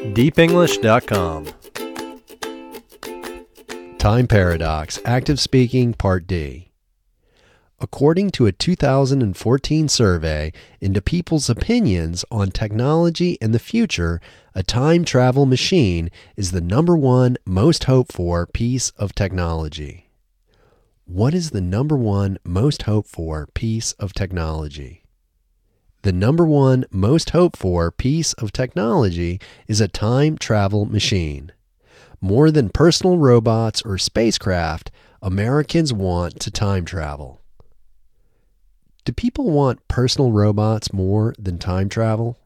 deepenglish.com. Time Paradox, Active Speaking, Part D. According to a 2014 survey into people's opinions on technology and the future, a time travel machine is the number one most hoped for piece of technology. What is the number one most hoped for piece of technology? The number one most hoped for piece of technology is a time travel machine. More than personal robots or spacecraft, Americans want to time travel. Do people want personal robots more than time travel?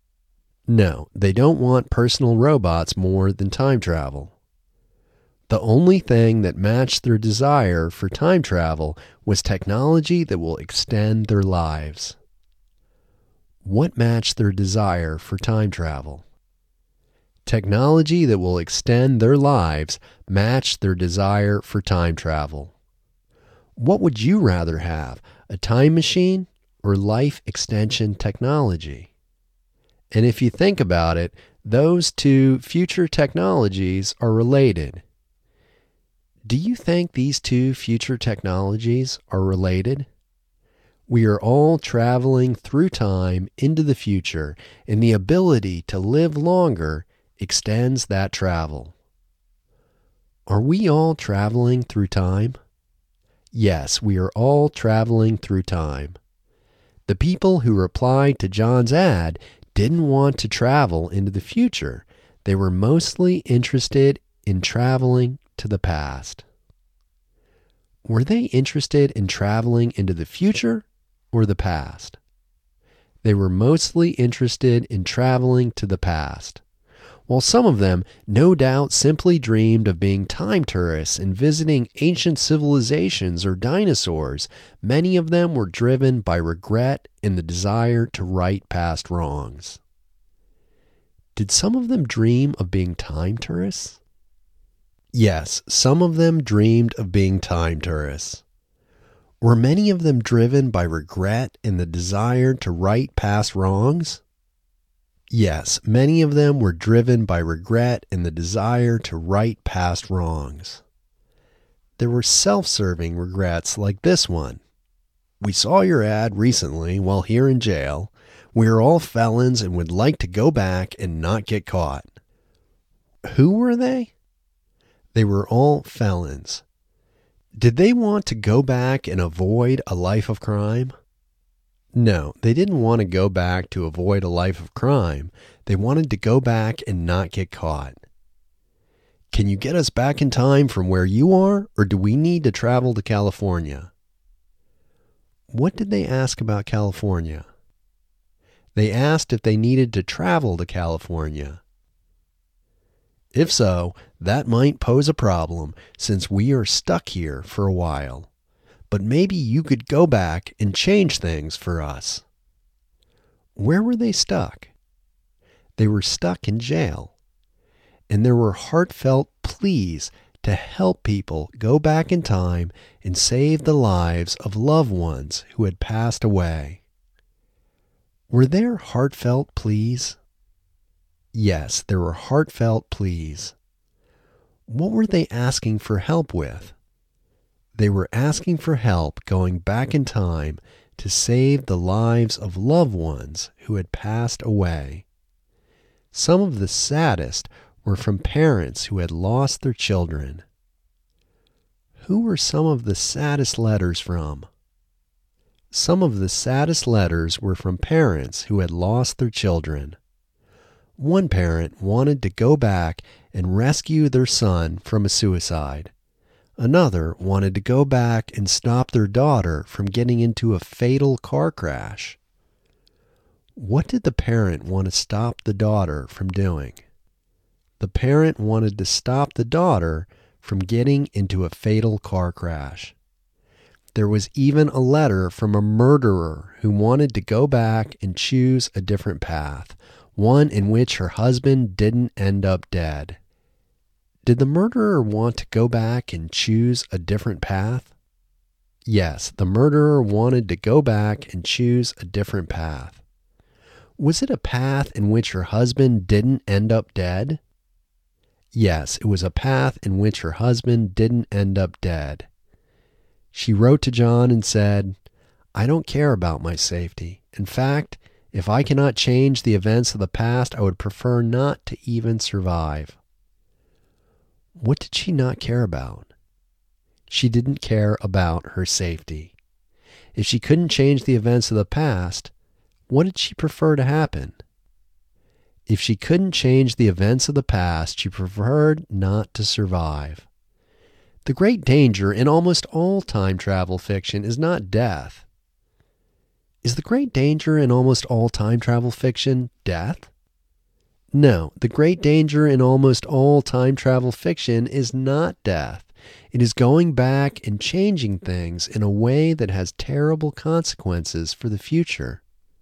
No, they don't want personal robots more than time travel. The only thing that matched their desire for time travel was technology that will extend their lives. What matched their desire for time travel? Technology that will extend their lives matched their desire for time travel. What would you rather have, a time machine or life extension technology? And if you think about it, those two future technologies are related. Do you think these two future technologies are related? We are all traveling through time into the future, and the ability to live longer extends that travel. Are we all traveling through time? Yes, we are all traveling through time. The people who replied to John's ad didn't want to travel into the future. They were mostly interested in traveling to the past. Were they interested in traveling into the future or the past? They were mostly interested in traveling to the past. While some of them no doubt simply dreamed of being time tourists and visiting ancient civilizations or dinosaurs, many of them were driven by regret and the desire to right past wrongs. Did some of them dream of being time tourists? Yes, some of them dreamed of being time tourists. Were many of them driven by regret and the desire to right past wrongs? Yes, many of them were driven by regret and the desire to right past wrongs. There were self-serving regrets like this one. We saw your ad recently while here in jail. We are all felons and would like to go back and not get caught. Who were they? They were all felons. Did they want to go back and avoid a life of crime? No, they didn't want to go back to avoid a life of crime. They wanted to go back and not get caught. Can you get us back in time from where you are, or do we need to travel to California? What did they ask about California? They asked if they needed to travel to California. If so, that might pose a problem since we are stuck here for a while. But maybe you could go back and change things for us. Where were they stuck? They were stuck in jail. And there were heartfelt pleas to help people go back in time and save the lives of loved ones who had passed away. Were there heartfelt pleas? Yes, there were heartfelt pleas. What were they asking for help with? They were asking for help going back in time to save the lives of loved ones who had passed away. Some of the saddest were from parents who had lost their children. Who were some of the saddest letters from? Some of the saddest letters were from parents who had lost their children. One parent wanted to go back and rescue their son from a suicide. Another wanted to go back and stop their daughter from getting into a fatal car crash. What did the parent want to stop the daughter from doing? The parent wanted to stop the daughter from getting into a fatal car crash. There was even a letter from a murderer who wanted to go back and choose a different path, one in which her husband didn't end up dead. Did the murderer want to go back and choose a different path? Yes, the murderer wanted to go back and choose a different path. Was it a path in which her husband didn't end up dead? Yes, it was a path in which her husband didn't end up dead. She wrote to John and said, "I don't care about my safety. In fact, if I cannot change the events of the past, I would prefer not to even survive." What did she not care about? She didn't care about her safety. If she couldn't change the events of the past, what did she prefer to happen? If she couldn't change the events of the past, she preferred not to survive. The great danger in almost all time travel fiction is not death. Is the great danger in almost all time travel fiction death? No, the great danger in almost all time travel fiction is not death. It is going back and changing things in a way that has terrible consequences for the future.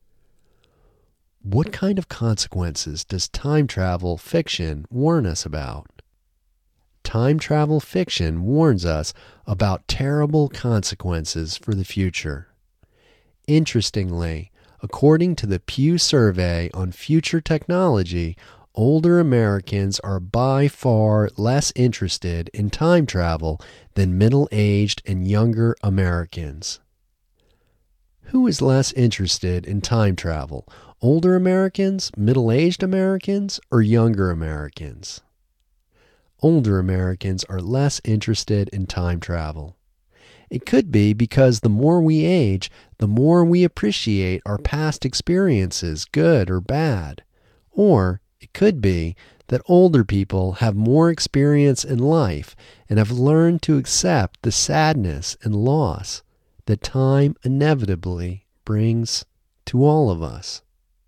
What kind of consequences does time travel fiction warn us about? Time travel fiction warns us about terrible consequences for the future. Interestingly, according to the Pew Survey on Future Technology, older Americans are by far less interested in time travel than middle-aged and younger Americans. Who is less interested in time travel? Older Americans, middle-aged Americans, or younger Americans? Older Americans are less interested in time travel. It could be because the more we age, the more we appreciate our past experiences, good or bad. Or it could be that older people have more experience in life and have learned to accept the sadness and loss that time inevitably brings to all of us.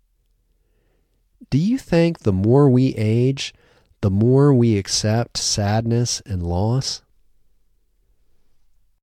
Do you think the more we age, the more we accept sadness and loss?